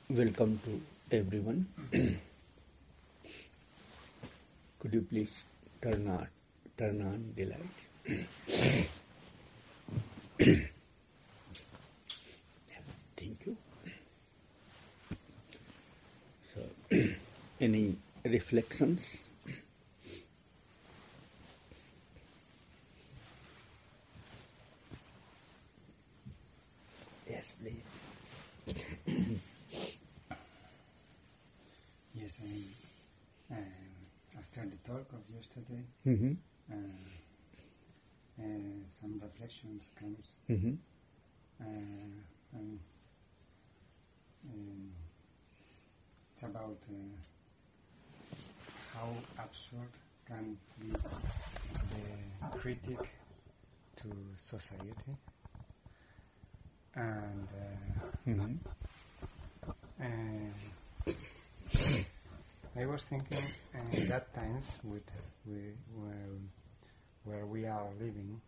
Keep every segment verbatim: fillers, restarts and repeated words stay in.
Welcome to everyone. Could you please turn on turn on the light? Thank you. So, any reflections? Yes, please. Yes, I, um, after the talk of yesterday, Mm-hmm. uh, uh, some reflections comes, Mm-hmm. uh, and um, it's about uh, how absurd can be the critic to society, and uh, Mm-hmm. uh, I was thinking uh, that times with we, where, where we are living,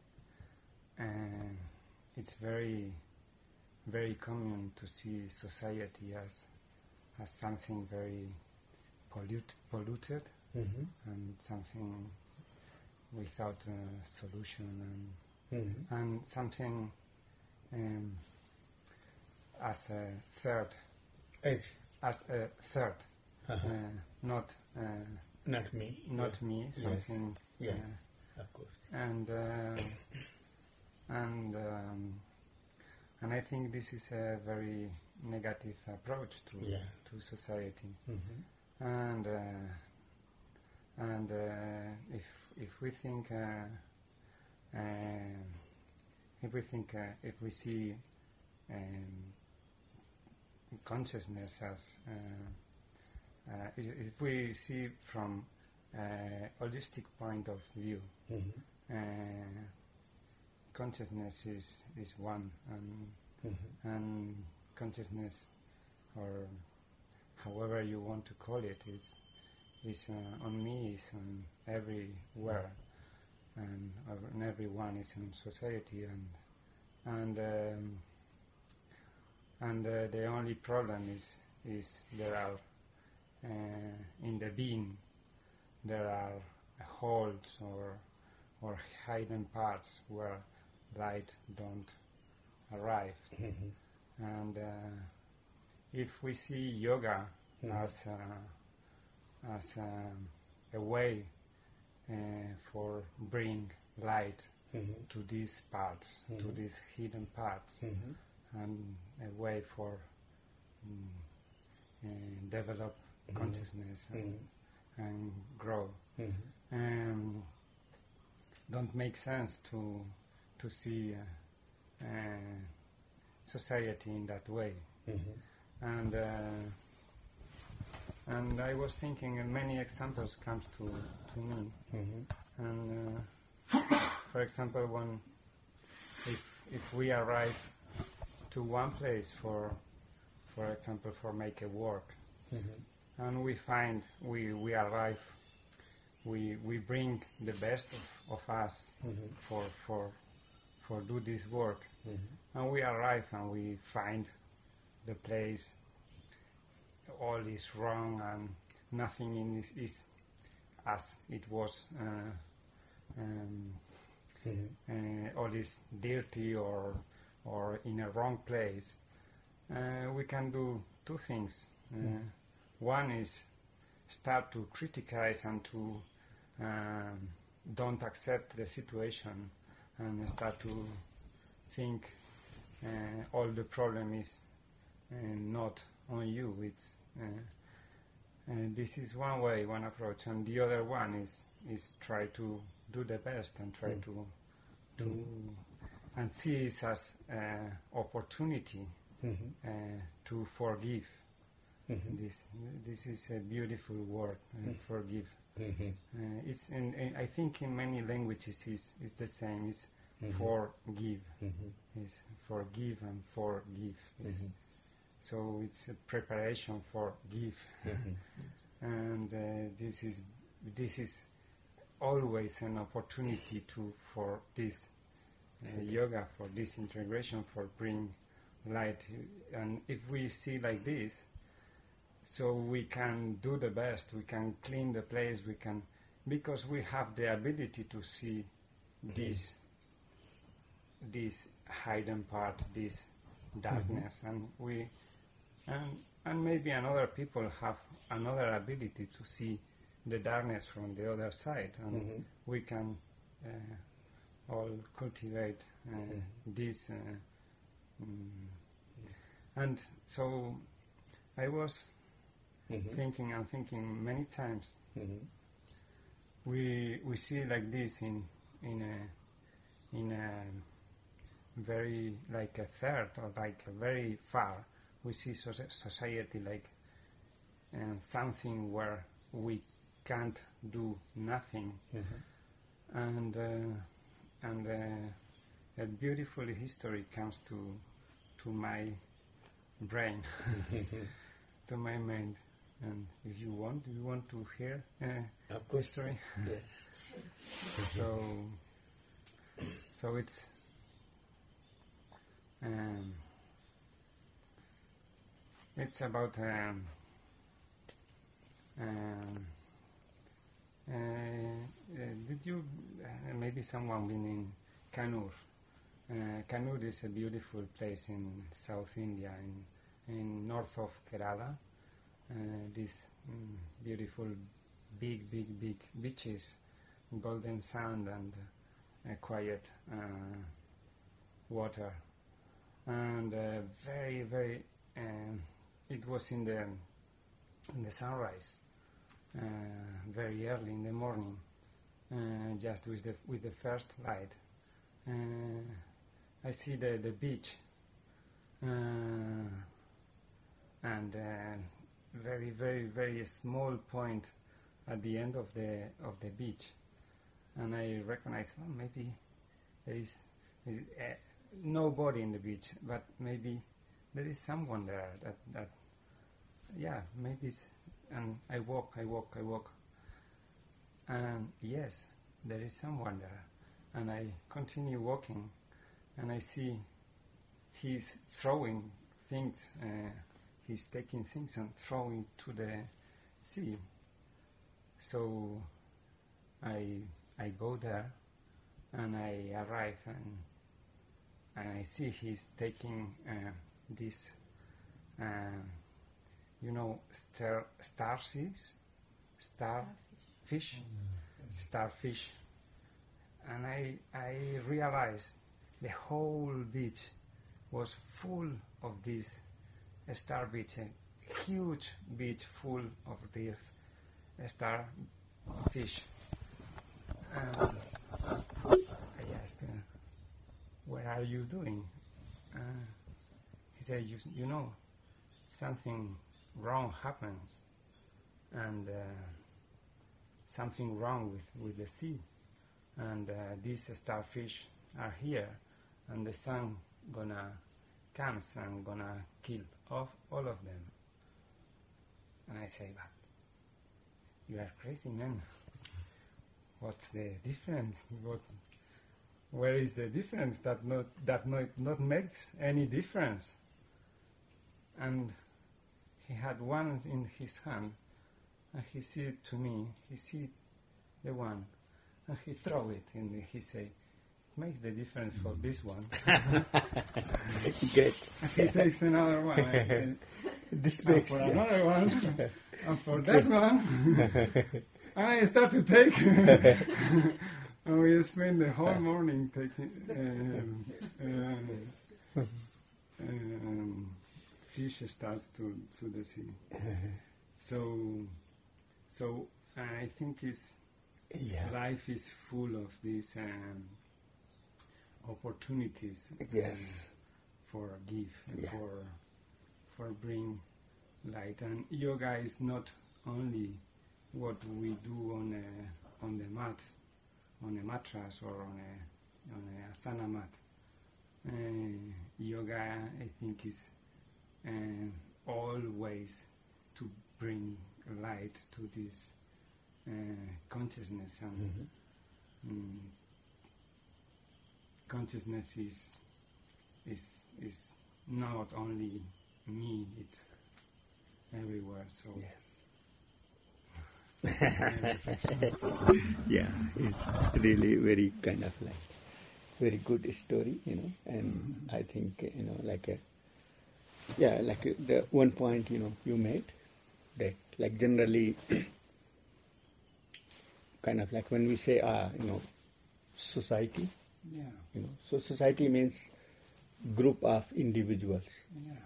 and it's very very common to see society as as something very pollute, polluted Mm-hmm. and something without a solution, and Mm-hmm. and something um, as a third It's as a third. uh-huh. Uh, not uh, Not me. not Yeah. me, something, Yeah. uh, Of course. and uh, and um, and I think this is a very negative approach to Yeah. to society, Mm-hmm. and uh, and uh, if if we think uh, uh, if we think uh, if we see um, consciousness as uh, Uh, if, if we see from a holistic point of view, Mm-hmm. uh, consciousness is, is one, and, Mm-hmm. and consciousness, or however you want to call it, is is uh, on me, is on everywhere, and on everyone, is in society, and and um, and uh, the only problem is is there are. Uh, in the being there are holes or or hidden parts where light don't arrive, Mm-hmm. and uh, if we see yoga Mhm. as a, as a, a way uh, for bring light Mm-hmm. to these parts, to Mhm. these hidden parts, Mm-hmm. and a way for mm, uh, develop Mhm. consciousness and, Mm-hmm. and grow. Mm-hmm. Um, don't make sense to to see uh, uh, society in that way. Mm-hmm. And uh, and I was thinking, uh, many examples comes to to me. Mm-hmm. And uh, for example, when if if we arrive to one place for for example for make a work, Mm-hmm. and we find we we arrive, we we bring the best of, of us Mm-hmm. for for for do this work, Mm-hmm. and we arrive and we find the place all is wrong and nothing in this is as it was, uh, um, Mm-hmm. uh, all is dirty or or in a wrong place. Uh, we can do two things. Uh, Mm. One is start to criticize and to um, don't accept the situation, and start to think uh, all the problem is uh, not on you. It's uh, and this is one way, one approach, and the other one is is try to do the best and try Mm. to to Mm. and see it as uh, opportunity Mm-hmm. uh, to forgive. Mm-hmm. This this is a beautiful word, uh, Mm. forgive. Mm-hmm. Uh, it's in, in, I think in many languages is is the same. It's Mhm. forgive. Mm-hmm. Is forgive and forgive. It's, Mm-hmm. So it's a preparation for give, Mm-hmm. and uh, this is this is always an opportunity to for this uh, Okay. yoga, for this integration, for bring light. And if we see like this, so we can do the best. We can clean the place. We can, because we have the ability to see this, this hidden part, this darkness, mm-hmm. and we, and and maybe another people have another ability to see the darkness from the other side, and mm-hmm. we can uh, all cultivate uh, mm-hmm. this. Uh, mm, and so I was mm-hmm. thinking and thinking many times. Mm-hmm. We we see like this in in a in a very like a third or like a very far. We see so- society like uh, something where we can't do nothing, mm-hmm. and uh, and uh, a beautiful history comes to to my brain, to my mind. And if you want, you want to hear uh, of course, history? Yes. so, so it's um, it's about um, um, uh, uh, did you uh, maybe someone been in Kannur? Uh, Kannur is a beautiful place in South India, in in north of Kerala. Uh, these mm, beautiful big, big, big beaches, golden sand and uh, quiet uh, water, and uh, very, very. Um, it was in the in the sunrise, uh, very early in the morning, uh, just with the with the first light. Uh, I see the the beach, uh, and. Uh, very very very small point at the end of the of the beach, and I recognize, well, maybe there is, there is uh, nobody in the beach, but maybe there is someone there that that yeah, maybe it's, and I walk I walk I walk and yes, there is someone there, and I continue walking, and I see he's throwing things, uh, he's taking things and throwing to the sea. So I I go there, and I arrive, and and I see he's taking uh, this, uh, you know, star starfish, starfish, mm-hmm. starfish, and I I realized the whole beach was full of this. A star beach, a huge beach full of these star fish. Um, I asked, uh, "What are you doing?" Uh, he said, "You, you know, something wrong happens, and uh, something wrong with, with the sea, and uh, these starfish are here, and the sun gonna comes and gonna kill off all of them." And I say, "But you are crazy, man. What's the difference? What, where is the difference? That not that not, not makes any difference." And he had one in his hand, and he see it to me. He see the one, and he throw it, and he say, "Makes the difference for this one." Good. He takes another one. And this and makes for yeah. another one, and for that one, and I start to take. And we spend the whole morning taking um, um, um, fish starts to to the sea. So, so I think it's Yeah. life is full of these. Um, opportunities Yes. um, for give and Yeah. for for bring light, and yoga is not only what we do on a on the mat, on a mattress or on a on a asana mat. Uh, yoga, I think, is uh, all ways to bring light to this uh, consciousness, and mm-hmm. um, consciousness is is is not only me. It's everywhere. So Yes. main reflection. Yeah, it's really very kind of like very good story, you know, and I think, you know, like a, yeah, like uh, the one point, you know, you made that like generally kind of like when we say, uh, you know, society, Yeah, you know, so society means group of individuals. yeah,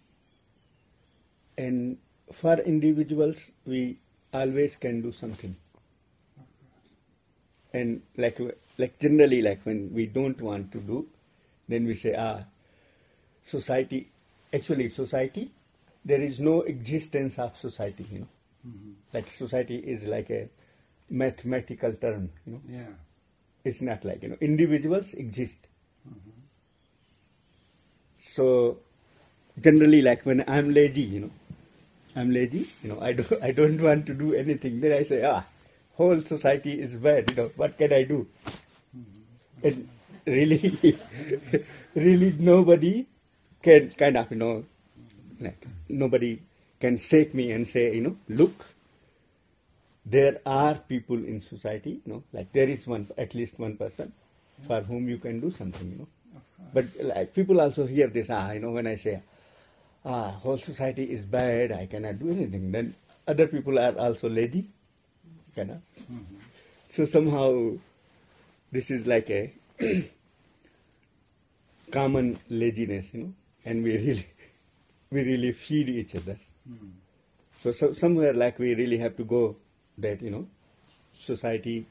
And for individuals, we always can do something. of course. And like like generally, like when we don't want to do, then we say, ah, society. Actually, society, there is no existence of society. You know, Mm-hmm. like society is like a mathematical term. You know, Yeah. it's not like, you know, individuals exist. Mm-hmm. So generally, like when I'm lazy, you know, I'm lazy. You know, I don't I don't want to do anything. Then I say, ah, whole society is bad. You know, what can I do? Mm-hmm. And really, really nobody can kind of, you know, like nobody can shake me and say, you know, look, there are people in society, you know, like there is one, at least one person for whom you can do something, you know. Of course. But like people also hear this, ah, you know, when I say, ah, whole society is bad, I cannot do anything, then other people are also lazy, kind of. Mm-hmm. So somehow this is like a common laziness, you know, and we really, we really feed each other. Mm-hmm. So, so somewhere like we really have to go that, you know, society,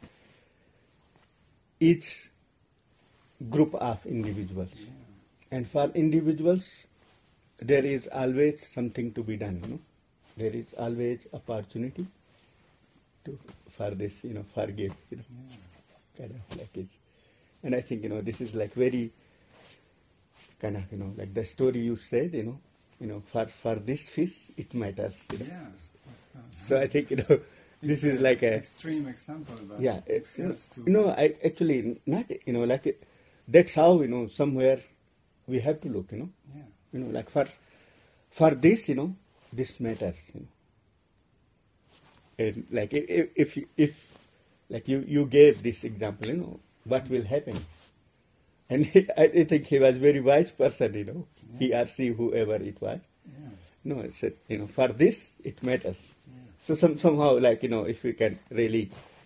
each group of individuals. Yeah. And for individuals, there is always something to be done, you know. There is always opportunity to, for this, you know, forgive, you know, Yeah. kind of like it's. And I think, you know, this is like very kind of, you know, like the story you said, you know, you know, for, for this fish, it matters, you know. Yes. Of course. So I think, you know, this It's is a like a, extreme example, but yeah, it it's, you know, helps to. no, I actually not, you know, like that's how, you know, somewhere we have to look, you know, Yeah. you know, like for, for this, you know, this matters, you know. And like if, if, if like you, you gave this example, you know, what will happen? And he, I I think he was very wise person, you know, he Yeah. or she, whoever it was. Yeah. No, I said, you know, for this, it matters. Yeah. So some, somehow, like, you know, if we can really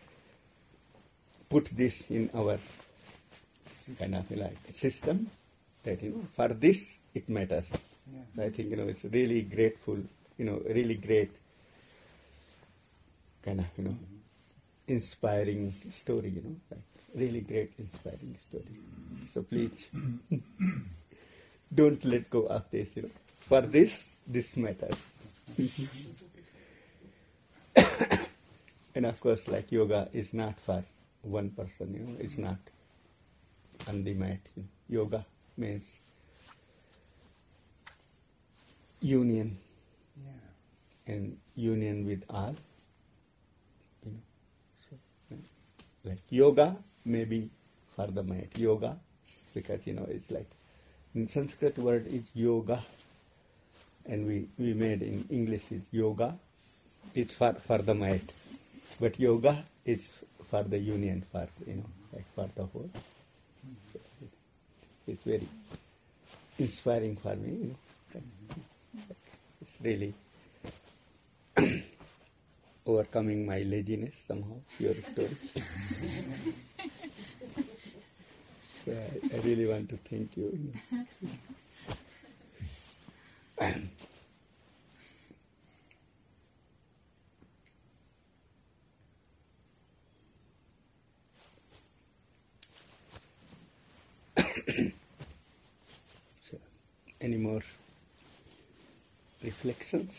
put this in our kind of like system, that, you know, for this, it matters. Yeah. I think, you know, it's really grateful, you know, really great kind of, you know, Mhm. inspiring story, you know, like really great inspiring story. So please, don't let go of this, you know. For this, this matters. And of course, like yoga is not for one person, you know, it's not on the mat. You know. Yoga means union Yeah. and union with all. You know. So, uh, like yoga may be for the mat. Yoga, because, you know, it's like in Sanskrit word is yoga, and we, we made in English is yoga. It's for, for the mat. But yoga is for the union, for, you know, like for the whole. So it, it's very inspiring for me, you know. It's really overcoming my laziness somehow, your story. So I, I really want to thank you. you know. So, any more reflections?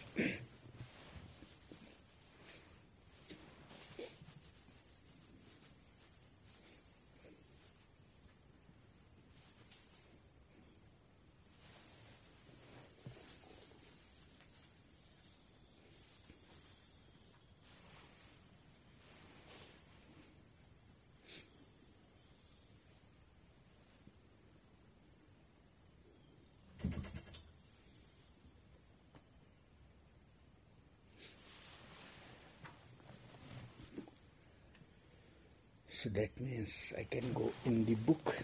So that means I can go in the book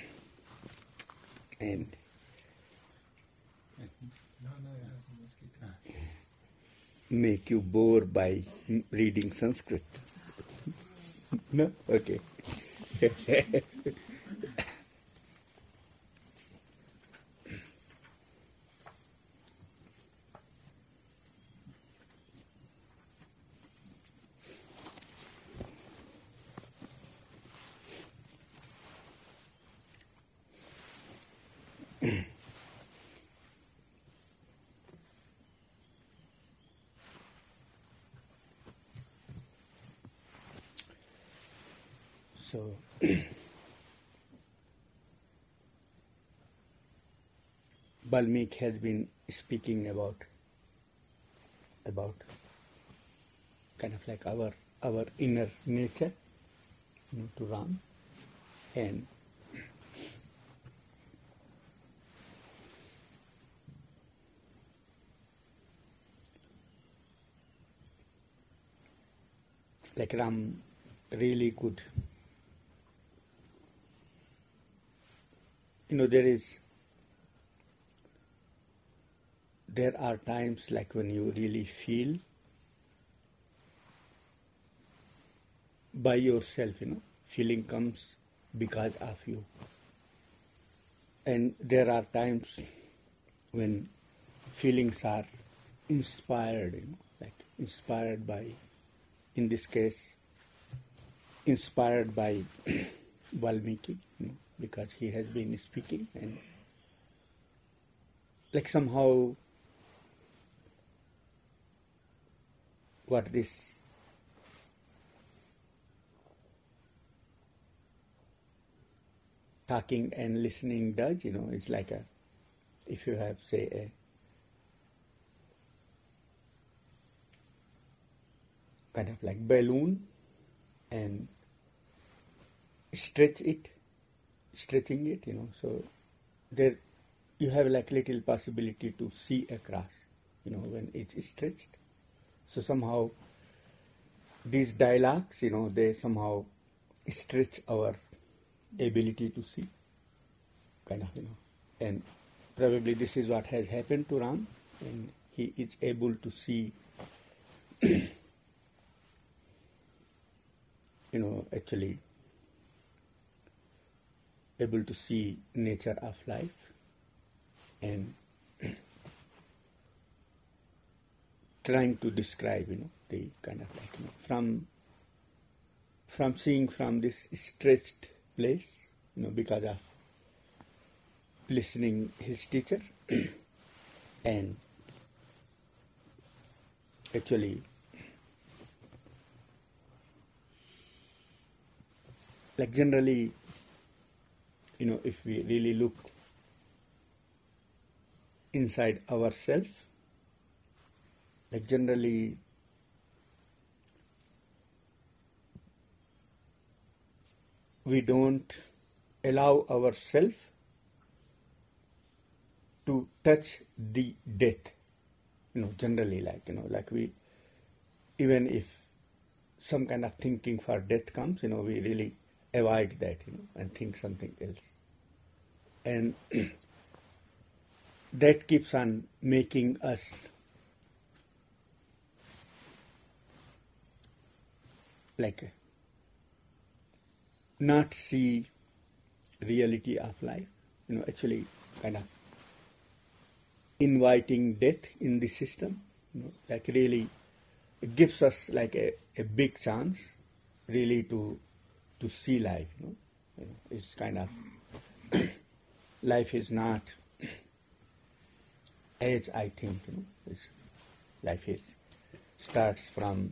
and No, no, it has a mosquito. make you bore by reading Sanskrit. No? Okay. So, Balmik has been speaking about about kind of like our our inner nature, you know, to Ram, and like Ram really could. You know, there is, there are times like when you really feel by yourself, you know, feeling comes because of you. And there are times when feelings are inspired, you know, like inspired by, in this case, inspired by Valmiki, you know, because he has been speaking, and like somehow what this talking and listening does, you know, it's like a, if you have, say, a kind of like balloon and stretch it, stretching it, you know, so there you have like little possibility to see across, you know, when it's stretched. So somehow these dialogues, you know, they somehow stretch our ability to see, kind of, you know, and probably this is what has happened to Ram, and he is able to see, you know, actually able to see nature of life and trying to describe, you know, the kind of like, you know, from from seeing from this stretched place, you know, because of listening his teacher and actually like generally, you know, if we really look inside ourselves, like generally we don't allow ourselves to touch the death, you know, generally, like, you know, like we, even if some kind of thinking for death comes, you know, we really avoid that, you know, and think something else. And that keeps on making us like not see reality of life, you know, actually kind of inviting death in the system, you know, like really it gives us like a, a big chance really to to see life, you know, you know it's kind of life is not as I think, you know, it's, life is starts from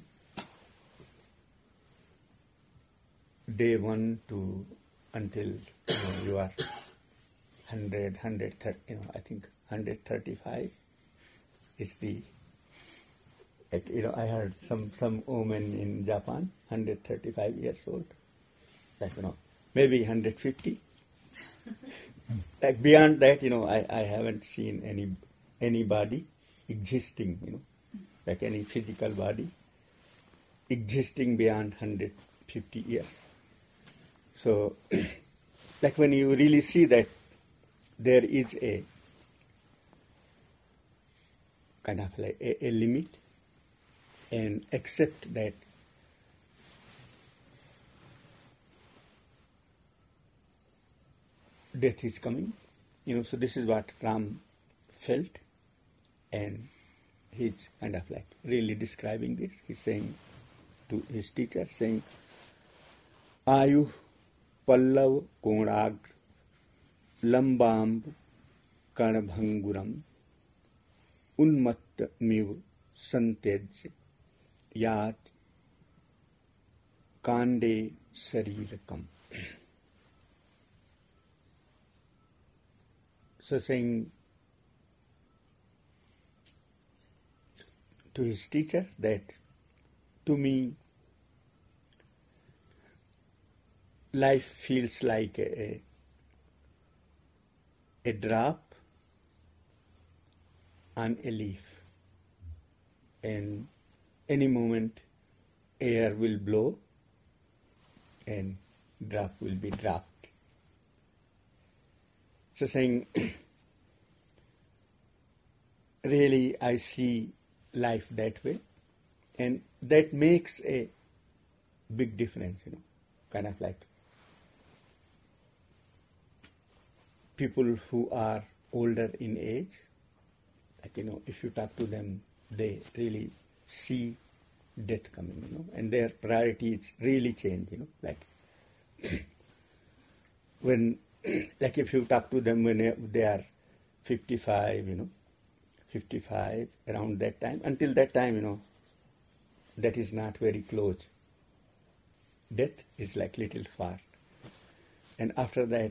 day one to until, you know, you are hundred, one hundred thirty, you know, I think one hundred thirty-five is the, like, you know, I heard some, some woman in Japan, one hundred thirty-five years old, like, you know, maybe one hundred fifty. Like beyond that, you know, I, I haven't seen any anybody existing, you know, like any physical body existing beyond one hundred fifty years. So, like when you really see that there is a kind of like a, a limit, and accept that death is coming, you know, so this is what Ram felt, and he's kind of like really describing this. He's saying to his teacher, saying, Ayu pallav konag lambam karnabhanguram unmat miv santej yat kande sarirakam. So saying to his teacher that to me life feels like a, a drop on a leaf, and any moment air will blow and drop will be dropped. So saying, really I see life that way, and that makes a big difference, you know, kind of like people who are older in age, like, you know, if you talk to them, they really see death coming, you know, and their priorities really change, you know, like when, like if you talk to them when they are fifty-five, you know, fifty-five, around that time, until that time, you know, that is not very close. Death is like little far. And after that,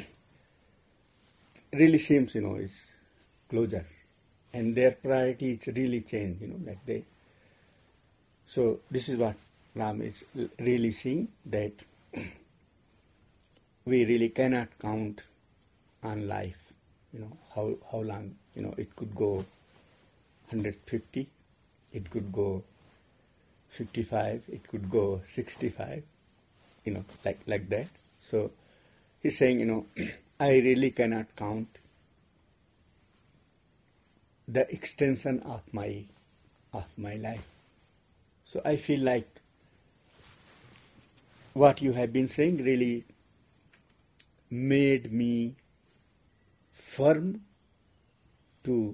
really seems, you know, is closer. And their priorities really change, you know, like they. So this is what Ram is really seeing, that we really cannot count on life, you know, how, how long, you know, it could go one hundred fifty, it could go fifty-five, it could go sixty-five, you know, like, like that. So he's saying, you know, I really cannot count the extension of my, of my life. So I feel like what you have been saying really made me firm to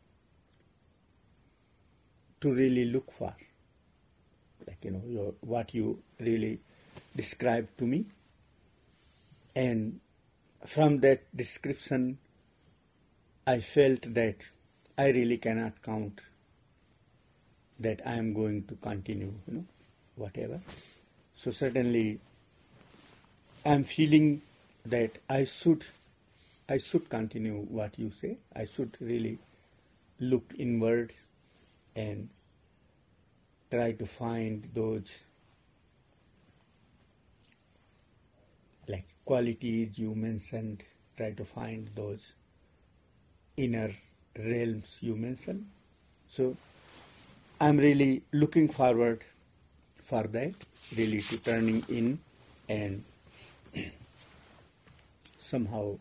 to really look for, like, you know, your, what you really described to me. And from that description, I felt that I really cannot count that I am going to continue, you know, whatever. So certainly I am feeling that I should I should continue what you say. I should really look inward and try to find those like qualities you mentioned, try to find those inner realms you mentioned. So I'm really looking forward for that, really to turning in and somehow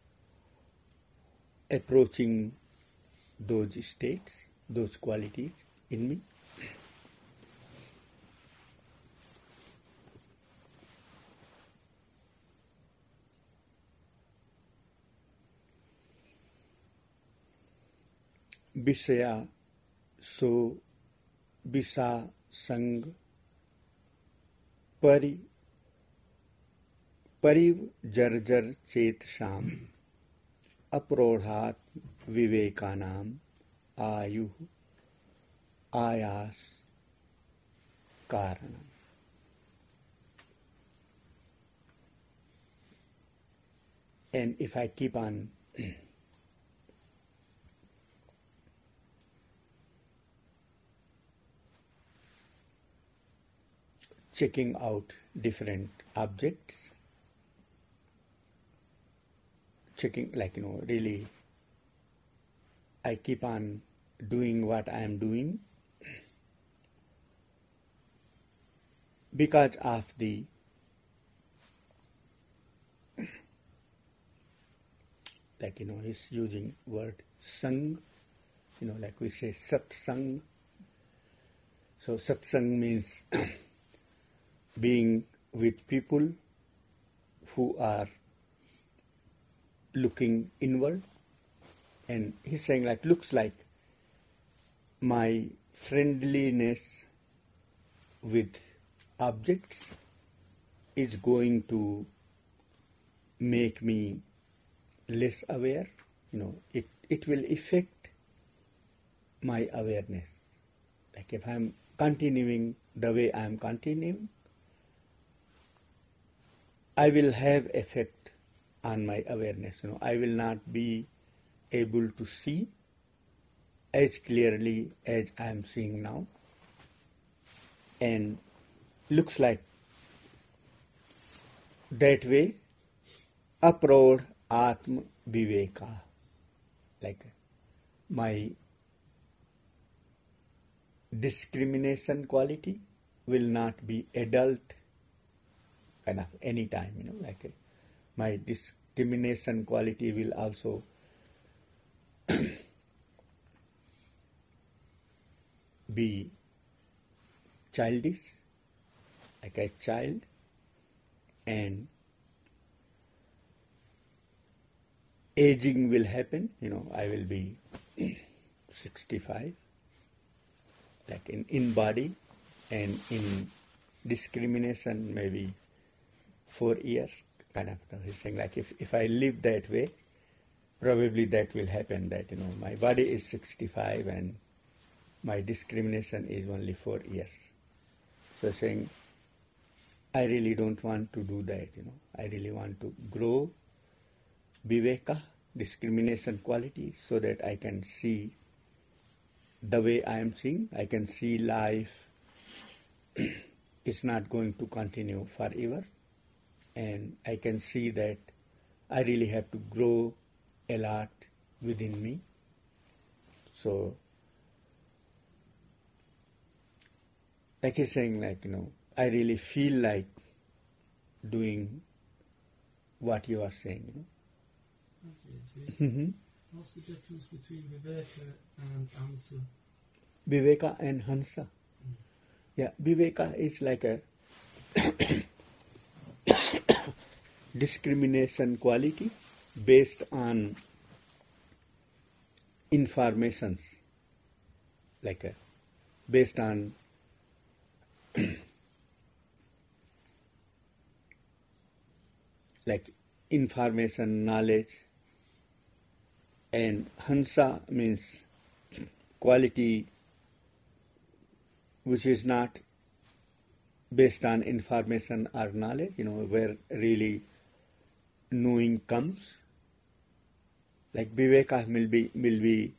approaching those states, those qualities in me. Visaya so visa sang pari pariv jarjar chet sham aprodhat vivekanam ayuh ayas karanam. And if I keep on checking out different objects, checking, like, you know, really I keep on doing what I am doing because of the like, you know, he's using word sang, you know, like we say satsang. So satsang means being with people who are looking inward. And he's saying, like, looks like my friendliness with objects is going to make me less aware. You know, it, it will affect my awareness. Like if I'm continuing the way I'm continuing, I will have effect on my awareness. You know, I will not be able to see as clearly as I am seeing now. And looks like that way, aprodh atma viveka, like my discrimination quality will not be adult kind of any time, you know, like uh, my discrimination quality will also be childish, like a child, and aging will happen, you know, I will be sixty-five, like in, in body, and in discrimination maybe four years, kind of, you know, he's saying like if, if I live that way, probably that will happen, that, you know, my body is sixty-five and my discrimination is only four years. So saying, I really don't want to do that, you know, I really want to grow viveka, discrimination quality, so that I can see the way I am seeing. I can see life is not going to continue forever, and I can see that I really have to grow a lot within me. So, like he's saying, like, you know, I really feel like doing what you are saying, you know. Okay, Mm-hmm. what's the difference between Viveka and Ansa? Viveka and Hansa. Mm. Yeah, Viveka is like a discrimination quality based on informations, like a, based on like information, knowledge. And Hansa means quality which is not based on information or knowledge, you know, where really knowing comes. Like Viveka will be, will be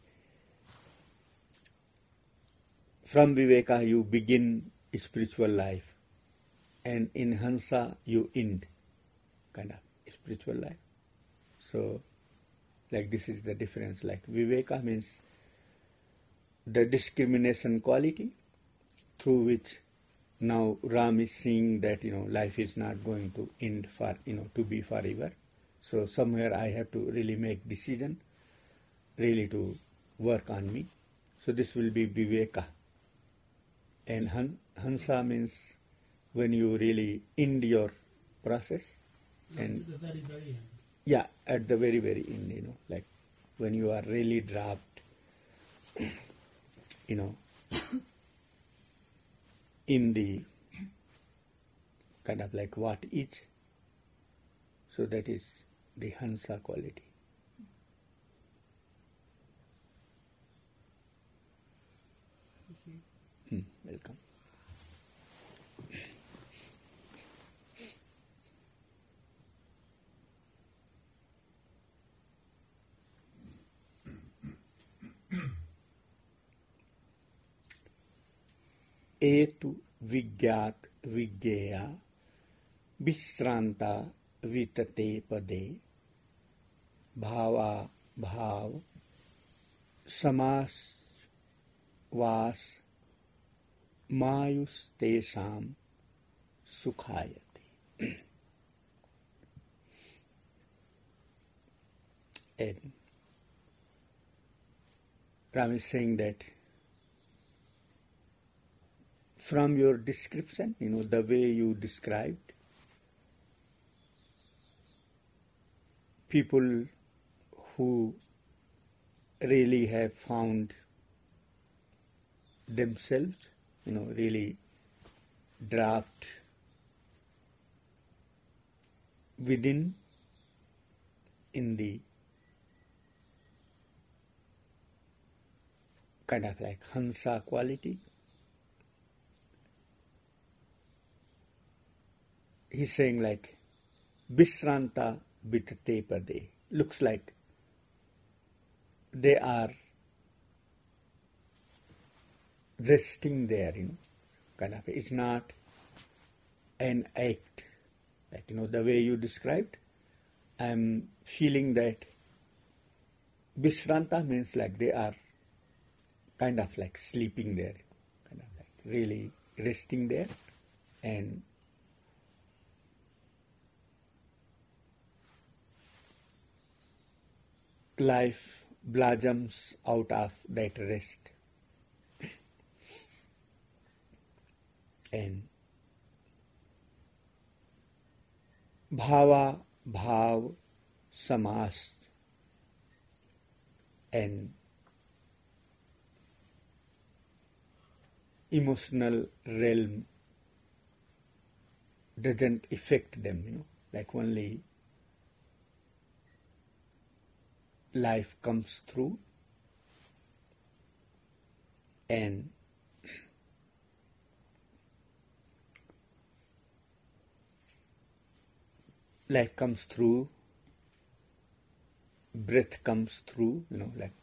from Viveka you begin spiritual life, and in Hansa you end kind of spiritual life. So, like this is the difference. Like Viveka means the discrimination quality through which now Ram is seeing that, you know, life is not going to end for, you know, to be forever. So somewhere I have to really make decision, really to work on me. So this will be Viveka. And Han, Hansa means when you really end your process. That's And at the very, very end. yeah, at the very, very end, you know, like when you are really dropped, you know, in the kind of like what is. So that is the Hansa quality. Hmm, welcome. एतु विज्ञात विज्ञेया विश्रांता वितते पदे भावा भाव समास वास मायुस्तेषां सुखायते. And Ram is saying that from your description, you know, the way you described, people who really have found themselves, you know, really draft within in the kind of like Hansa quality. He's saying like Vishranta Vitate Pade. Looks like they are resting there, you know, kind of. It's not an act. Like, you know, the way you described, I'm feeling that Vishranta means like they are kind of like sleeping there, kind of like really resting there, and life blossoms out of that rest. And bhava, bhav, samas, and emotional realm doesn't affect them, you know, like only life comes through, and life comes through, breath comes through, you know, like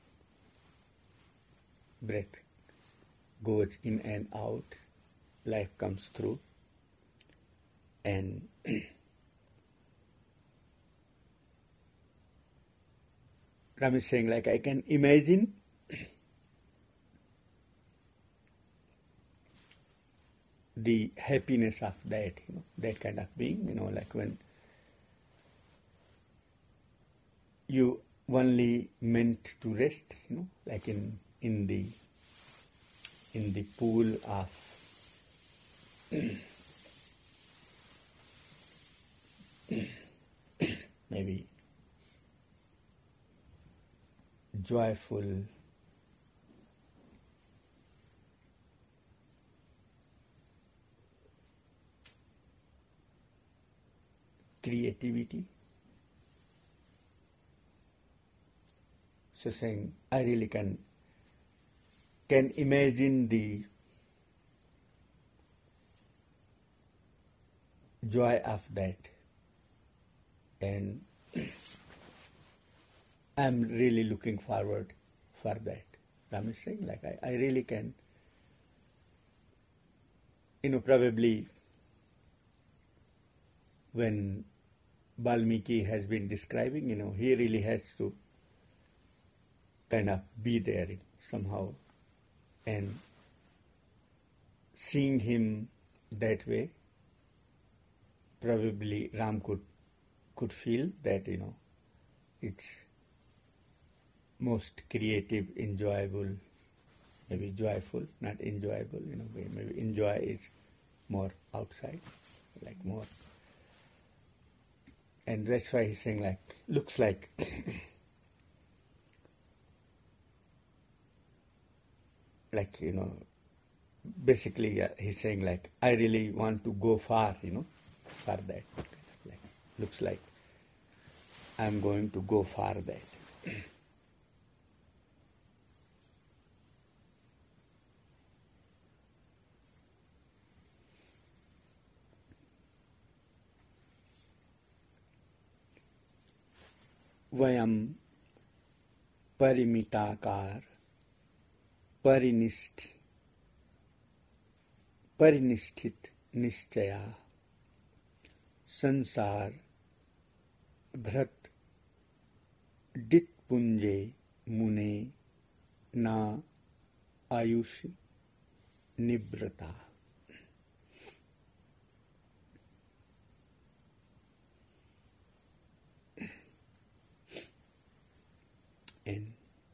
breath goes in and out, life comes through, and Ram is saying like I can imagine the happiness of that, you know, that kind of being, you know, like when you only meant to rest, you know, like in in the in the pool of maybe joyful creativity. So saying, I really can can imagine the joy of that, and I'm really looking forward for that. Ram is saying like I, I really can, you know, probably when Valmiki has been describing, you know, he really has to kind of be there somehow, and seeing him that way, probably Ram could could feel that, you know, it's most creative, enjoyable, maybe joyful, not enjoyable, you know, maybe enjoy is more outside, like more. And that's why he's saying like, looks like like, you know, basically uh, he's saying like, I really want to go far, you know, for that. Like, looks like I'm going to go far that. Vayam parimitakar parinishth parinishthit nischaya sansar bhrat ditpunje mune na ayush nibrata. And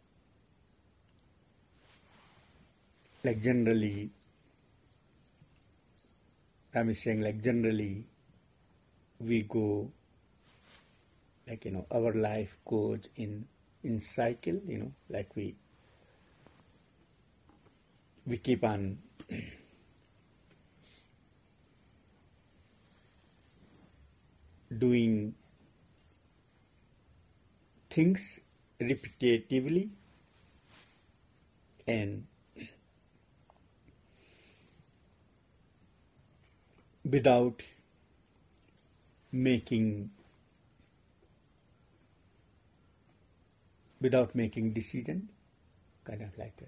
like generally, I'm saying like generally we go, like, you know, our life goes in, in cycle, you know, like we, we keep on doing things repetitively and without making without making decision, kind of like a,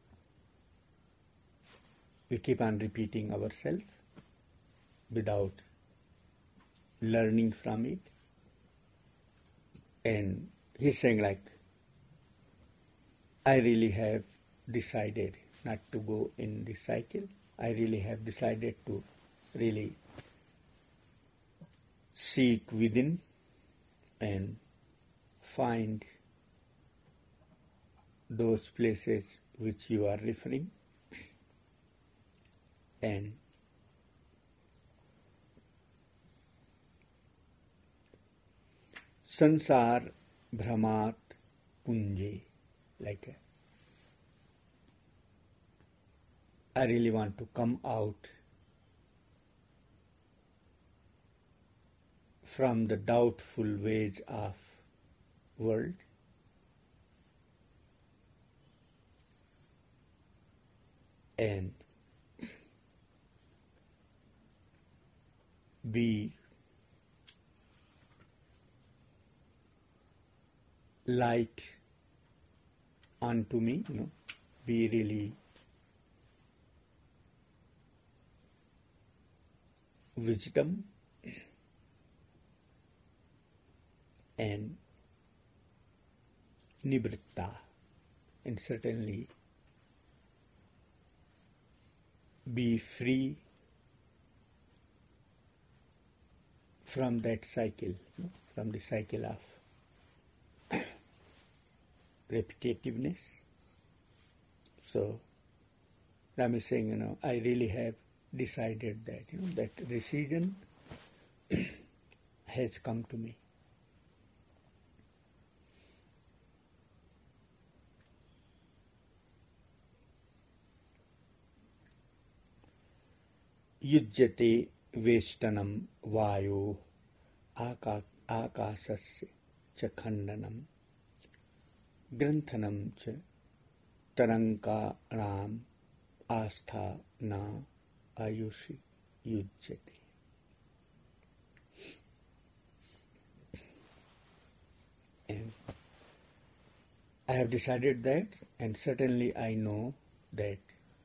we keep on repeating ourselves without learning from it. And he's saying like, I really have decided not to go in this cycle. I really have decided to really seek within and find those places which you are referring, and sansar bhramat punje, like a, I really want to come out from the doubtful ways of world and be light unto me, you know, be really wisdom and nivritta, and certainly be free from that cycle, you know, from the cycle of repetitiveness. So Ram is saying, you know, I really have decided that, you know, that decision has come to me. Yujyate veshtanam vayo akasasya cha khandanam granthanam cha tarankanam astha na ayushi yujyate. And I have decided that, and certainly I know that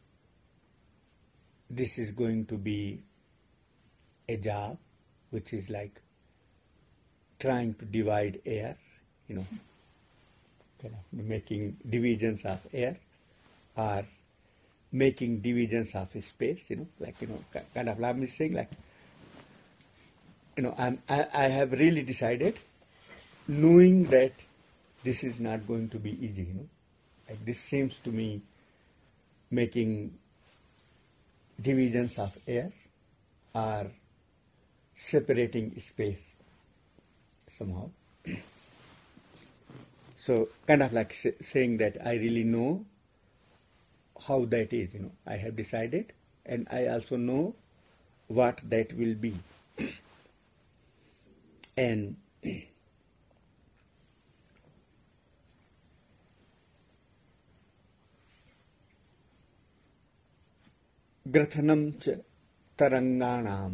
this is going to be a job which is like trying to divide air, you know, kind of making divisions of air or making divisions of space, you know, like, you know, kind of I'm saying like, you know, I'm, I, I have really decided, knowing that this is not going to be easy, you know, like this seems to me making divisions of air or separating space somehow. So kind of like say, saying that I really know how that is, you know, I have decided, and I also know what that will be. And Grathanam cha taranganam,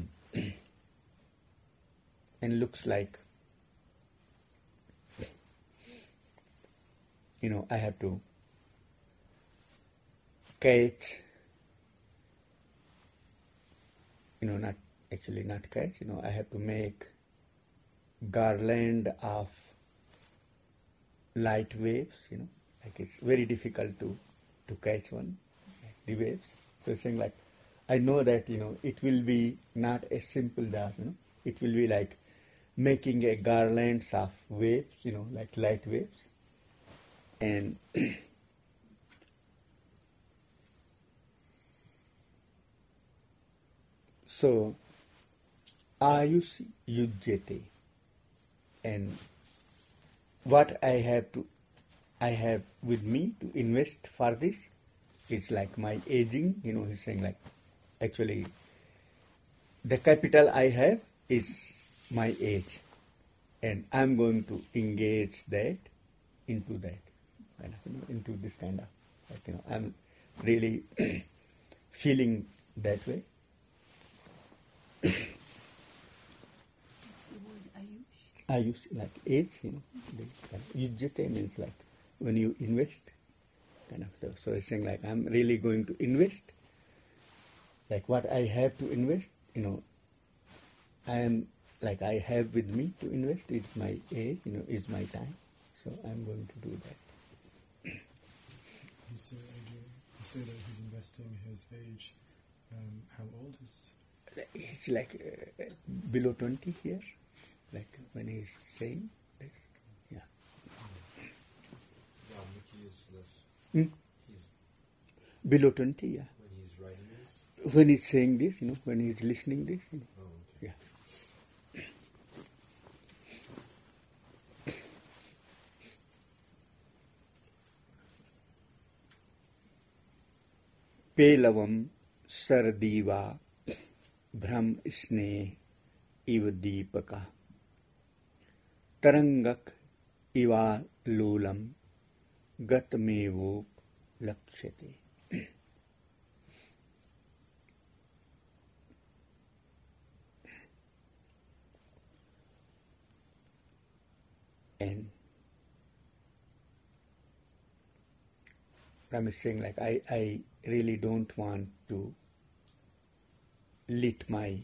and looks like, you know, I have to catch, you know, not actually not catch, you know, I have to make garland of light waves, you know, like it's very difficult to, to catch one, like the waves. So it's saying like, I know that, you know, it will be not a simple job, you know, it will be like making a garlands of waves, you know, like light waves. And so, ayush yujyate, and what I have to, I have with me to invest for this is like my aging. You know, he's saying like, actually, the capital I have is my age, and I'm going to engage that into that, kind of, you know, into this kind of, like, you know, I'm really feeling that way. What's the word ayush? Ayush, like age, you know, the kind of, yujyate means like when you invest, kind of. So it's saying like I'm really going to invest, like what I have to invest, you know, I am like I have with me to invest is my age, you know, is my time. So I'm going to do that. You say, Adrian, you say that he's investing his age. Um, how old is? It's like uh, below twenty here, like when he's saying this. Yeah. Valmiki is less. Hmm? He's Below twenty, yeah. when he's writing this. When he's saying this, you know, when he's listening this, you know. Oh, okay. Yeah. Pelavam sardiva भ्रम स्नेह इव दीपका तरंगक इवा लोलम गतमेवोप लक्ष्यते. And I'm saying like I, I really don't want to lit my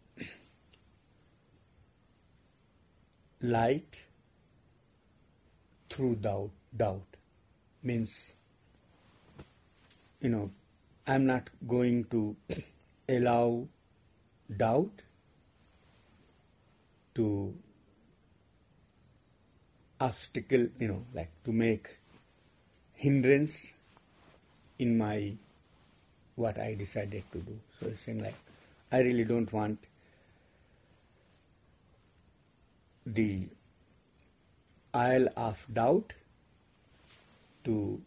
light through doubt. Doubt means, you know, I'm not going to allow doubt to obstacle, you know, like to make hindrance in my what I decided to do. So it's saying like I really don't want the isle of doubt to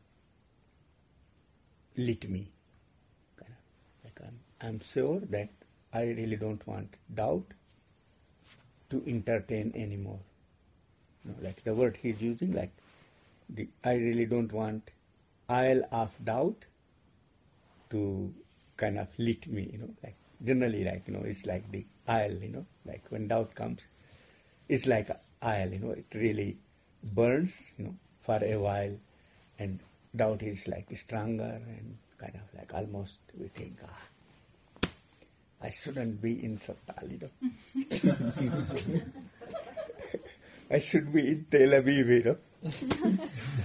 lit me. Kind of, like I'm, I'm sure that I really don't want doubt to entertain anymore. You know, like the word he's using, like the I really don't want isle of doubt to kind of lit me. You know, like generally, like you know, it's like the isle. You know, like when doubt comes, it's like isle. You know, it really burns. You know, for a while, and doubt is like stronger and kind of like almost we think, ah, I shouldn't be in Sattal, you know. I should be in Tel Aviv, you know.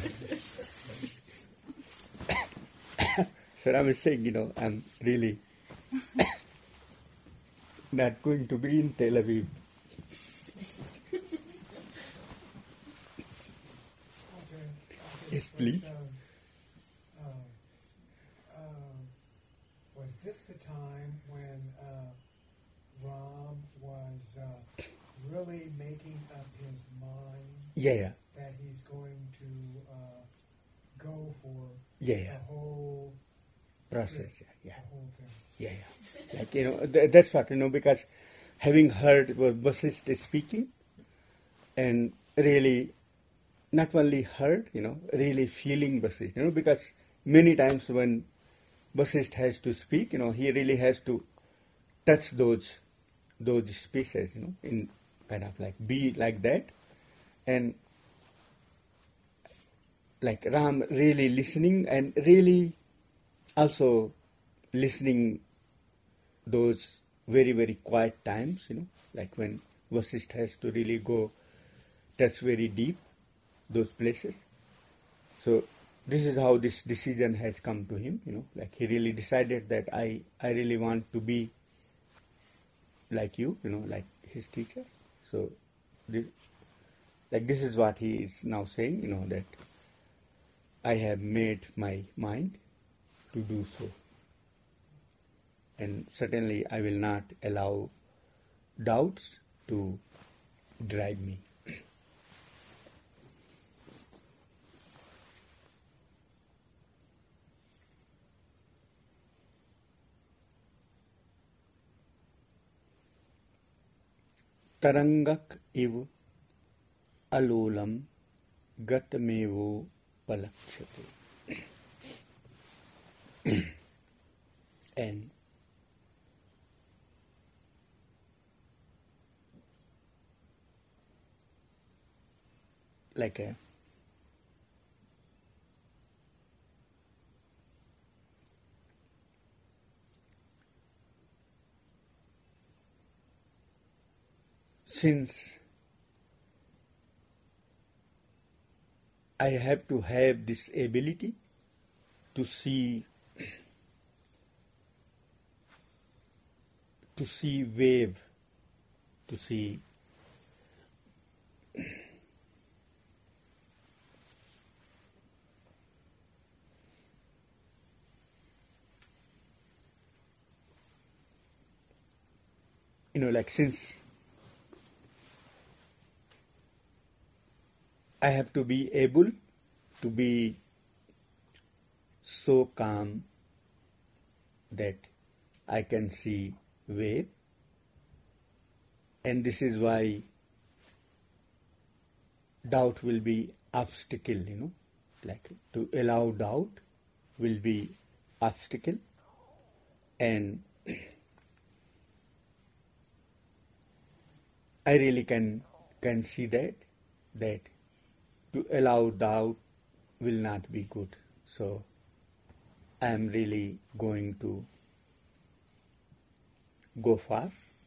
So I'm saying, you know, I'm really not going to be in Tel Aviv. Okay. Yes, please. Was, um, um, um, was this the time when uh, Ram was uh, really making up his mind Yeah, yeah, that he's going to uh, go for yeah, yeah. the whole Process, yeah, yeah. the whole thing? Yeah, yeah. Like, you know, th- that's what, you know, because having heard was Vasishtha speaking and really not only heard, you know, really feeling Vasishtha, you know, because many times when Vasishtha has to speak, you know, he really has to touch those, those spaces, you know, in kind of like be like that. And like Ram really listening and really also listening those very, very quiet times, you know, like when Vasishtha has to really go touch very deep those places. So this is how this decision has come to him, you know, like he really decided that I, I really want to be like you, you know, like his teacher. So this, like this is what he is now saying, you know, that I have made my mind to do so. And certainly I will not allow doubts to drive me. Tarangak iv alolam gatmevo palakshate. And like a since I have to have this ability to see to see wave, to see you know, like since I have to be able to be so calm that I can see wave, and this is why doubt will be obstacle, you know, like to allow doubt will be obstacle, and I really can can see that that to allow doubt will not be good. So I am really going to go far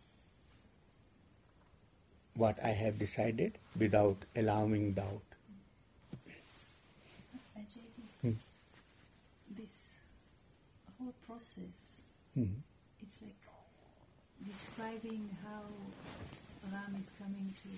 what I have decided without allowing doubt. Ajay, Hmm. this whole process, Hmm. it's like describing how Ram is coming to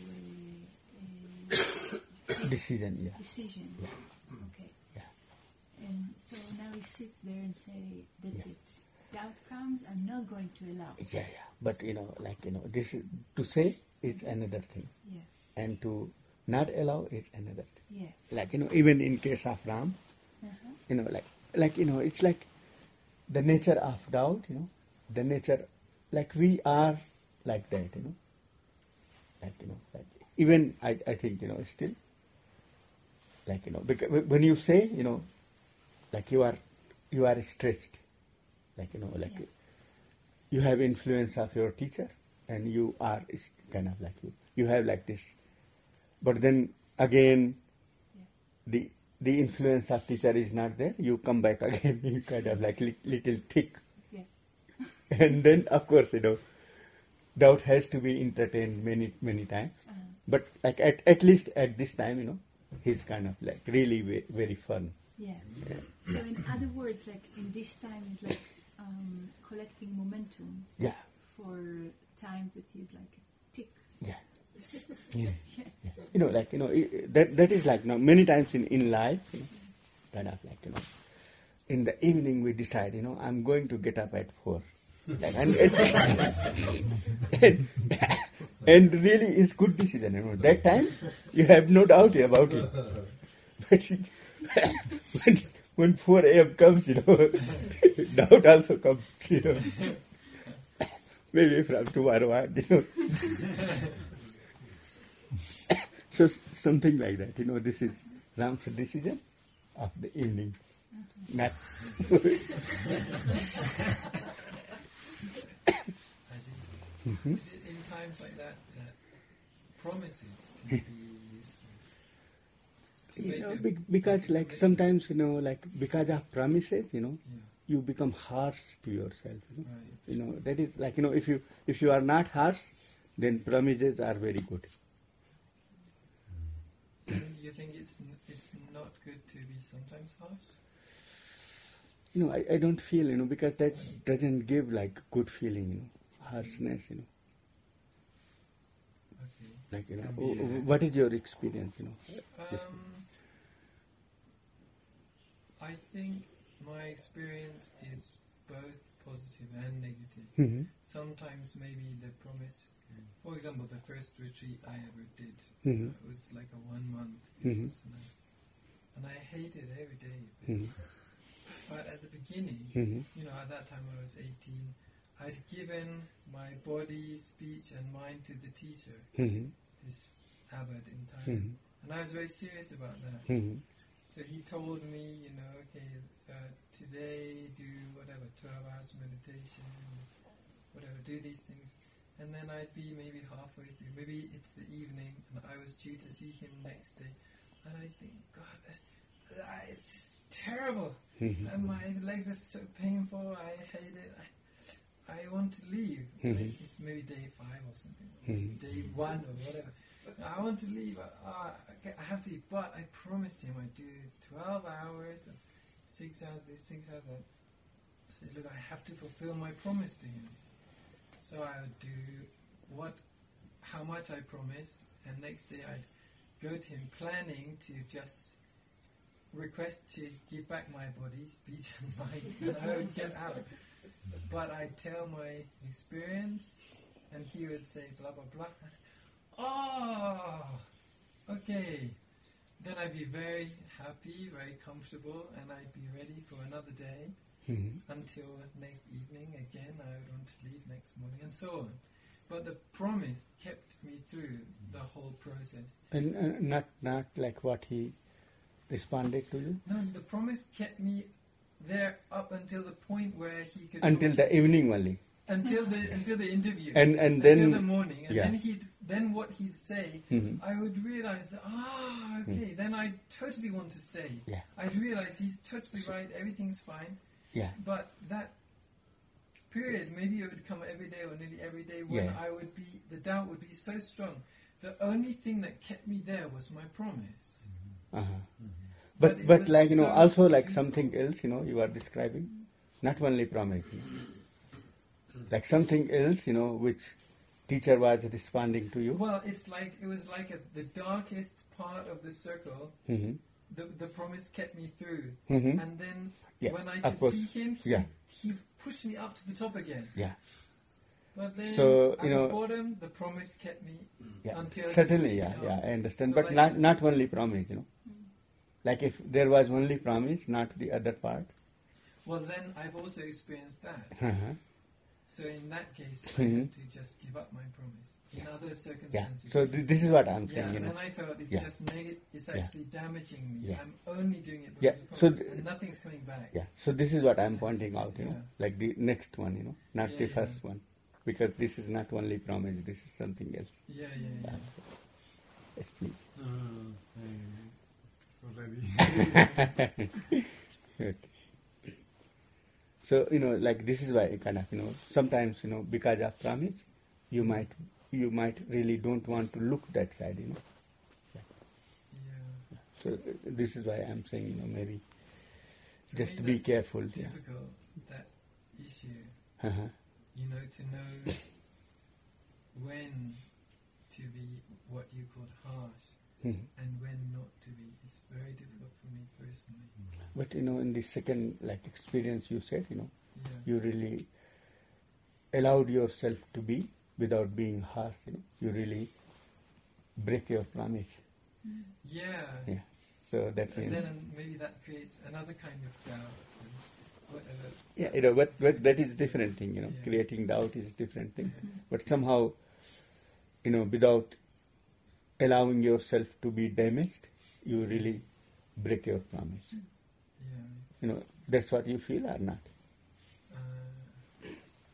a, a Decision, yeah. decision. Yeah. Okay. Yeah. And so now he sits there and say, that's Yeah. it. Doubt comes, I'm not going to allow. Yeah, yeah. But you know, like you know, this is, to say is another thing, Yeah. and to not allow is another thing. Yeah. Like you know, even in case of Ram, Uh-huh. you know, like like you know, it's like the nature of doubt. You know, the nature, like we are like that. You know, like you know, like even I I think you know still, like you know, because when you say you know, like you are you are stressed, like you know, like Yeah. you have influence of your teacher, and you are is kind of like you you have like this, but then again, Yeah. the the influence of teacher is not there. You come back again. You kind of like li- little thick, Yeah. and then of course you know, doubt has to be entertained many many times. Uh-huh. But like at at least at this time, you know, he's kind of like really ve- very fun. Yeah. Yeah. So in other words, like in this time is like um, collecting momentum Yeah, for times that is like tick. yeah, yeah. Yeah. You know, like you know, i- that that is like you know, many times in in life, you know, kind of like you know, in the evening we decide, you know, I'm going to get up at four, like, and, and, and and really it's good decision. You know, that time you have no doubt about it, but when when four a.m. comes, you know, doubt also comes. You know, maybe from tomorrow on, you know. So something like that, you know, this is Ram's decision of the evening. Not Mm-hmm. Is it in times like that that promises can be useful? To you make know, them- be- because like sometimes, you know, like because of promises, you know, Yeah, you become harsh to yourself. You know, right. you know that is like you know if you if you are not harsh, then promises are very good. You think- You think it's n- it's not good to be sometimes harsh? You know, I, I don't feel, you know, because that doesn't give like good feeling, you know, harshness, you know. Okay. Like, you know, Can be, w- w- uh, what is your experience, you know? Um, I think my experience is both positive and negative. Mm-hmm. Sometimes maybe the promise, for example, the first retreat I ever did, Mhm. uh, it was like a one month Mhm. vipassana, and I hated every day. Mhm. But at the beginning, Mhm. you know, at that time I was eighteen, I'd given my body, speech, and mind to the teacher, Mhm. this abbot in Thailand, Mhm. and I was very serious about that. Mhm. So he told me, you know, okay, uh, today do whatever, twelve hours meditation, whatever, do these things. And then I'd be maybe halfway through, maybe it's the evening, and I was due to see him next day. And I think, God, uh, uh, it's just terrible. Mhm. And my legs are so painful, I hate it. I, I want to leave. Mhm. Like, it's maybe day five or something, Mhm. day one or whatever. I want to leave. Uh, okay, I have to, but I promised him I'd do this twelve hours, and six hours this, six hours that. So look, I have to fulfill my promise to him. So I would do what, how much I promised, and next day I'd go to him planning to just request to give back my body, speech and mind, and I would get out. But I'd tell my experience, and he would say blah blah blah. Oh, okay. Then I'd be very happy, very comfortable, and I'd be ready for another day Mhm. until next evening. Again, I would want to leave next morning, and so on. But the promise kept me through the whole process. And uh, not not like what he responded to you No, the promise kept me there up until the point where he could until talk the to- evening only. until the until the interview And and until then the morning, and yeah. then he'd then what he'd say, Mhm. I would realize, ah, okay, then I totally want to stay. Yeah. I'd realize he's totally right, everything's fine, Yeah. but that period, maybe it would come every day or nearly every day when Yeah. I would be, the doubt would be so strong. The only thing that kept me there was my promise. Uh-huh. But But it but was like you know, so also like useful. something else, you know, you are describing, not only promise, you know. Like something else, you know, which teacher was responding to you. Well, it's like, it was like a, the darkest part of the circle, Mm-hmm. the, the promise kept me through. Mm-hmm. And then Yeah, when I of could course. see him, he, Yeah. he pushed me up to the top again. Yeah. But then So, at you know- the bottom, the promise kept me Yeah. until he Certainly, pushed yeah, me yeah, up. I understand. So but like- not not only promise, you know. Like if there was only promise, not the other part. Well, then I've also experienced that. Uh-huh. So in that case, I Mhm. had to just give up my promise. In other Yeah. circumstances, So th- this is what I'm yeah, saying, you know. then I felt it's Yeah. just negative. It's Yeah. actually damaging me. Yeah. I'm only doing it Yeah, because of so promise, th- and nothing's coming back. Yeah. So this is what I'm pointing out, you know. Yeah. Like the next one, you know, not Yeah, the yeah. first one, because this is not only promise. This is something else. Yeah, yeah, yeah. Yes, please. Uh, already. Okay. So you know, like this is why kind of you know sometimes you know because of promise, you might you might really don't want to look that side, you know. Yeah. So uh, this is why I'm saying you know maybe For just me, be that's careful. Yeah. Difficult, that issue. Uh-huh. You know, to know when to be what you call harsh Mhm. and when not to be. It's very difficult for me personally. But you know, in the second like experience you said, you know, Yeah. you really allowed yourself to be without being harsh. You know, you really break your promise. Yeah. Yeah. So that And means then maybe that creates another kind of doubt. And whatever. yeah, you know, but, but that is different thing. You know, Yeah. creating doubt is different thing. Yeah. But somehow, you know, without allowing yourself to be damaged, you really break your promise. Yeah. You know, that's what you feel or not. Uh,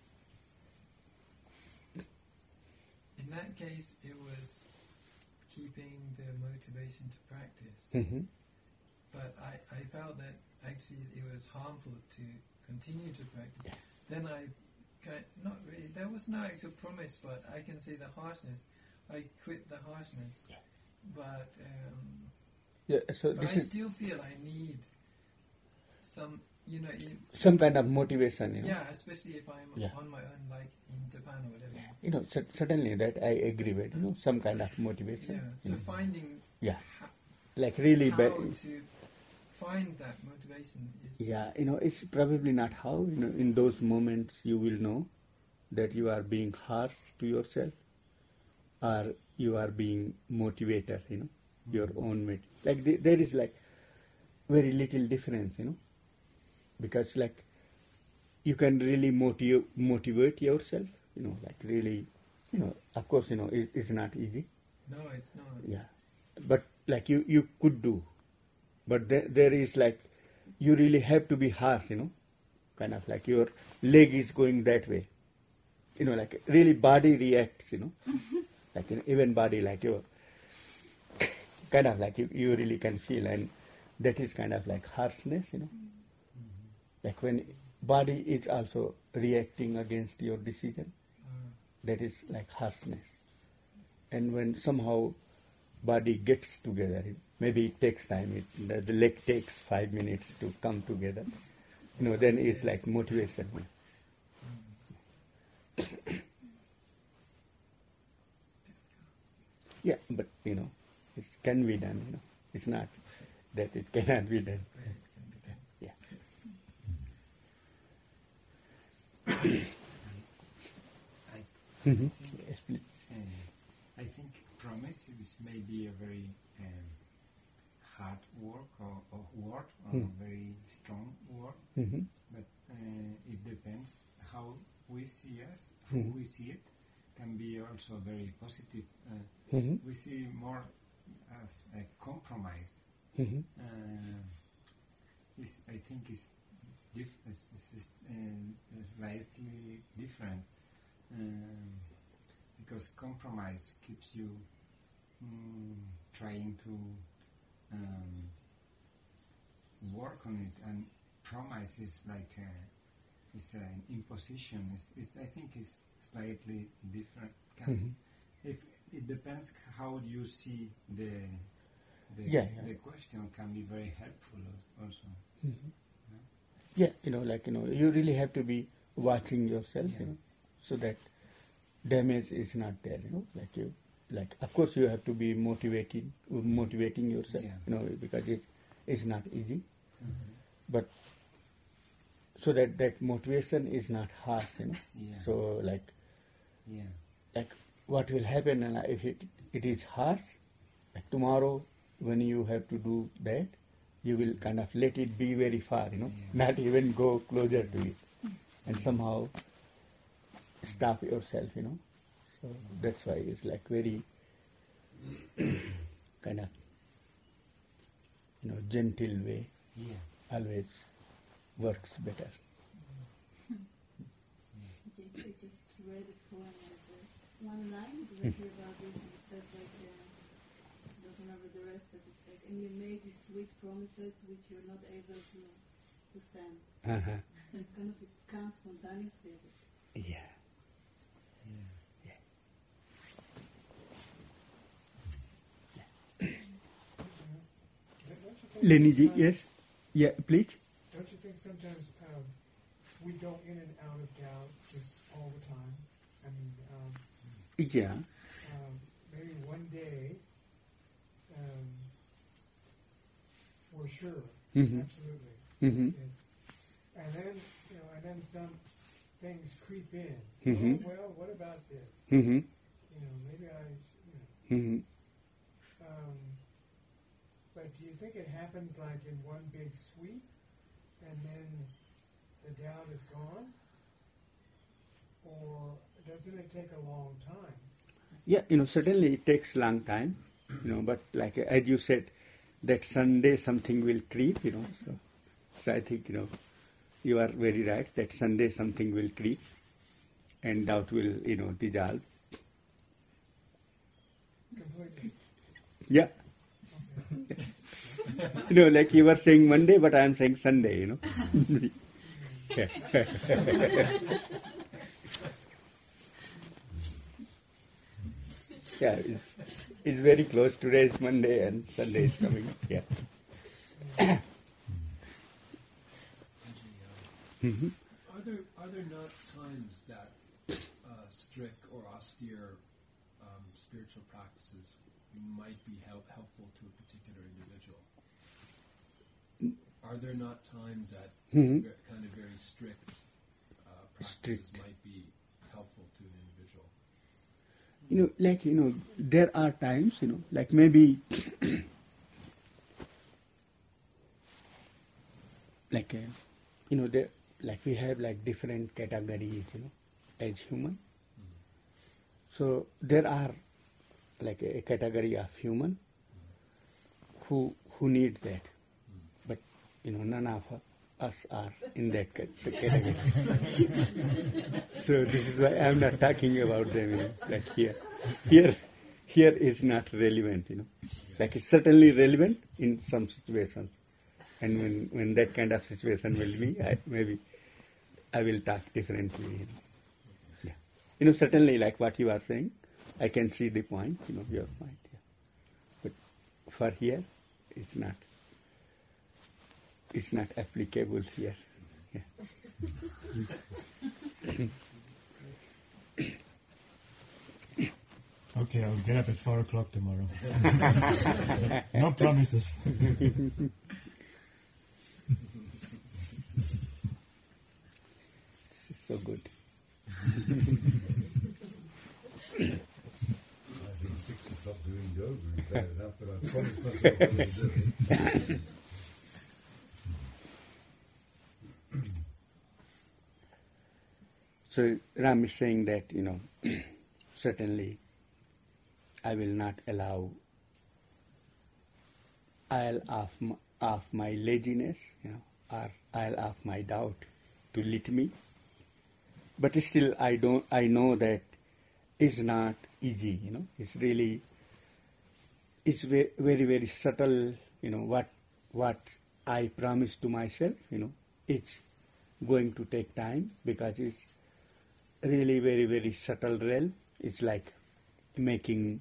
in that case, it was keeping the motivation to practice. Mm-hmm. But I, I felt that actually it was harmful to continue to practice. Then I, ki- not really, there was no actual promise, but I can say the harshness. I quit the harshness. But, um, Yeah. So but this I is still feel I need some, you know, you, some kind of motivation. You know. yeah, especially if I'm Yeah. on my own, like in Japan or whatever. You know, cer- certainly that I agree with. You know, some kind of motivation. Yeah, so you know. finding Yeah. ho- Like really, how ba- to find that motivation is... Yeah, you know, it's probably not how. You know, in those moments you will know that you are being harsh to yourself, or you are being motivator. You know, mm-hmm. your own mate. Like the, there is like very little difference. You know, because like you can really motiv- motivate yourself. You know, like really. You know, of course, you know, it, it's not easy. No, it's not. Yeah, but like you, you could do, but there, there is like, you really have to be harsh, you know, kind of like your leg is going that way, you know, like really body reacts, you know, like you know, even body like your, kind of like you, you really can feel, and that is kind of like harshness, you know, mm-hmm. like when body is also reacting against your decision. That is like harshness. And when somehow body gets together, maybe it takes time, it, the, the leg takes five minutes to come together, you know, then it's like motivation. Yeah, but, you know, it can be done, you know. It's not that it cannot be done. Yeah. Mm-hmm. Yes, please. Uh, I think promise is maybe a very um, hard work or, or word, or mm. a very strong word, mm-hmm. but uh, it depends how we see us, mm-hmm. how we see it. Can be also very positive. Uh, mm-hmm. We see more as a compromise. Mm-hmm. Uh, is I think is diff- is, is, uh, slightly different. Um, because compromise keeps you mm, trying to um, work on it, and promise is like a, is an imposition. Is is I think is slightly different. Can, mm-hmm. If it depends how you see the the, yeah, yeah. the question, can be very helpful also. Mm-hmm. Yeah? yeah, you know, like you know, you really have to be watching yourself, Yeah. you know, so that damage is not there, you know, like you, like of course you have to be motivating, motivating yourself, Yeah. you know, because it is not easy, Mm-hmm. but so that that motivation is not harsh, you know. Yeah. So like, Yeah. like what will happen uh, if it it is harsh, like tomorrow when you have to do that, you will kind of let it be very far, you know, Yeah. not even go closer to it, and somehow stop yourself, you know. So that's why it's like very kind of, you know, gentle way Yeah. always works better. I just read a poem as a one line directly about this, and it says like, uh, I don't remember the rest, but it's like, and you made these sweet promises which you're not able to to stand. Uh-huh. And kind of it comes spontaneously. Yeah. Yeah. Don't you think Lenny ji, sometimes- yes? Yeah, please? Don't you think sometimes um, we go in and out of doubt just all the time? I mean, um, Yeah. um, maybe one day, um, for sure, Mhm. absolutely. Mhm. It's, it's, and then, you know, and then some things creep in. Mhm. Oh, well, what about this? Mm-hmm. You know, maybe I, you know. Mm-hmm. Um, but do you think it happens like in one big sweep, and then the doubt is gone? Or doesn't it take a long time? Yeah, you know, certainly it takes long time, you know, but like uh, as you said, that Sunday something will creep, you know, so, so I think, you know, you are very right, that Sunday something will creep and doubt will, you know, dissolve. Completely. Yeah. Okay. You know, like you were saying Monday, but I am saying Sunday, you know. Yeah, it's, it's very close. Today is Monday and Sunday is coming. Yeah. Mhm. Are there are there not times that uh, strict or austere um, spiritual practices might be help, helpful to a particular individual? are there not times that Mhm. ver- kind of very strict uh, practices Strict. might be helpful to an individual? You know, like, you know, there are times, you know, like maybe, like, uh, you know, there, like we have like different categories, you know, as human. So there are like a, a category of human who who need that, but you know, none of us are in that ca- category. So this is why I'm not talking about them, you know, like here. Here, here is not relevant, you know. Like it's certainly relevant in some situations. And when, when that kind of situation will be, I, maybe I will talk differently, you know. Yeah. You know, certainly like what you are saying, I can see the point, you know, your point, yeah. But for here, it's not. It's not applicable here. Yeah. Okay, I'll get up at four o'clock tomorrow. No promises. This is so good. I think six o'clock doing yoga is bad enough, but I promised myself I would do it. So Ram is saying that, you know, certainly I will not allow isle of my, of my laziness, you know, or isle of my doubt to lead me. But still, I don't. I know that it's not easy. You know, it's really. It's very, very, very subtle. You know what what I promised to myself. You know, it's going to take time because it's really very, very subtle realm. It's like making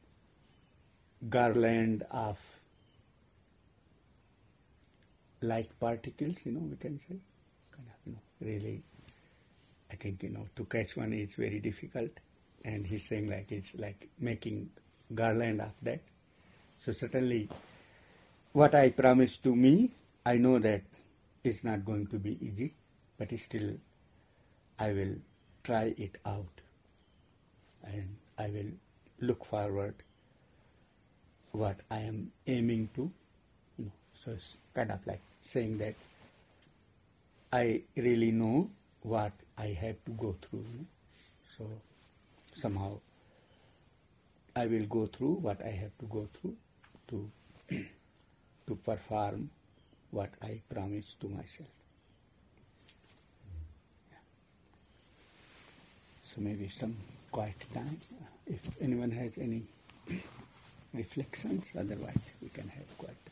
garland of light particles, you know, we can say. Kind of, you know, really, I think, you know, to catch one is very difficult. And he's saying like it's like making garland of that. So certainly what I promised to me, I know that it's not going to be easy, but still I will try it out. And I will look forward what I am aiming to, you know. So it's kind of like saying that I really know what I have to go through. You know? So somehow I will go through what I have to go through to to perform what I promised to myself. Yeah. So maybe some quiet time. If anyone has any reflections, otherwise we can have quiet time.